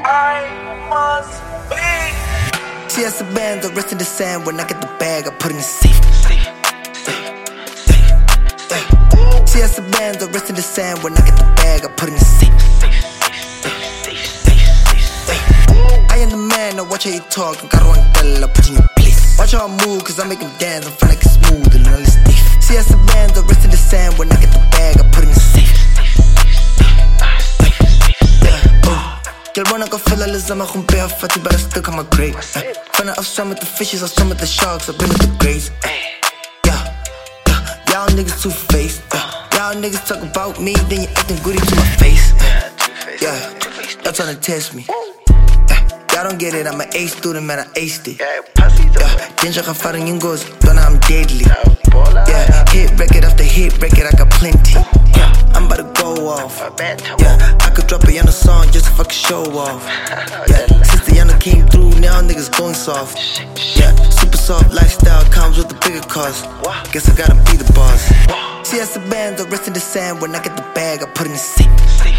I must be. See, as a band, the rest in the sand. When I get the bag, I put it in the safe. See, as a band, the rest in the sand. When I get the bag, I put it in the safe. I am the man, now watch how you talk. I got one girl, I put you in your place. Watch how I move, cause I make them dance. I feel like it's smooth and all this stiff. See, as a band, the rest in the sand. When I get the bag, I put it in the safe. Girl, wanna go feel like Lizama Humpea Fatty, but I still come a great. Finna I've swum with the fishes, I've swum with the sharks, I've been with the grays. Y'all niggas two-faced. Y'all niggas talk about me, then you acting goody to my face. Y'all tryna test me. Y'all don't get it, I'm an A student, man, I aced it. Danger ka fighting yung goes, dona I'm deadly. Hit record after hit record, I got plenty. I'm about to go off. I could drop a Yana song just to fucking show off. Since the Yana came through, now niggas going soft. Super soft lifestyle comes with the bigger cost. Guess I gotta be the boss. See, as a band, the rest in the sand. When I get the bag, I put it in the safe.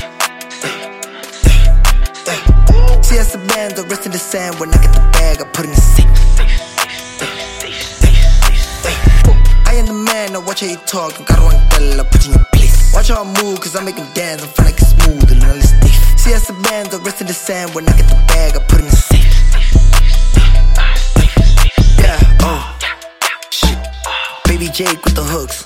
See, as a band, the rest in the sand. When I get the bag, I put it in the safe. I am the man, now watch how you talk. I got one girl, I put you in your place. Watch how I move, cause I make them dance. I feel like it's smooth and all this stiff. See, as a band, the rest in the sand. When I get the bag, I put it in the safe. Shit. Baby Jake with the hooks.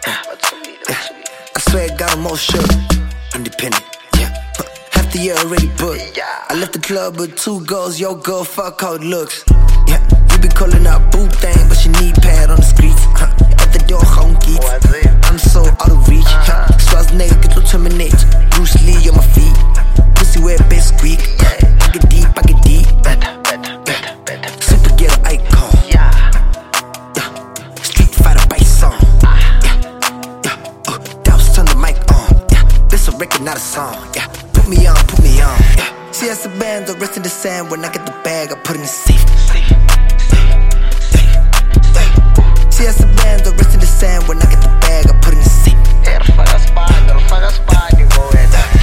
I swear I got them all shook. Independent. Half the year already booked. I left the club with 2 girls. Yo, girl, fuck how it looks. You be calling out boo thing, but she need pad on the streets. At the door, honky. I'm so out of reach. Schwarzenegger get to terminate. Bruce Lee on my feet. Pussy wear best squeak. I get deep, I get deep. Super ghetto icon. Street fighter bite song. Douse, turn the mic on. This a record, not a song. Put me on, put me on. See, as a band, the rest in the sand. When I get the bag, I put it in the safe. See, as a band, the rest in the sand. When I get the bag, I put it in the safe. Não fagas pá, não fagas pá,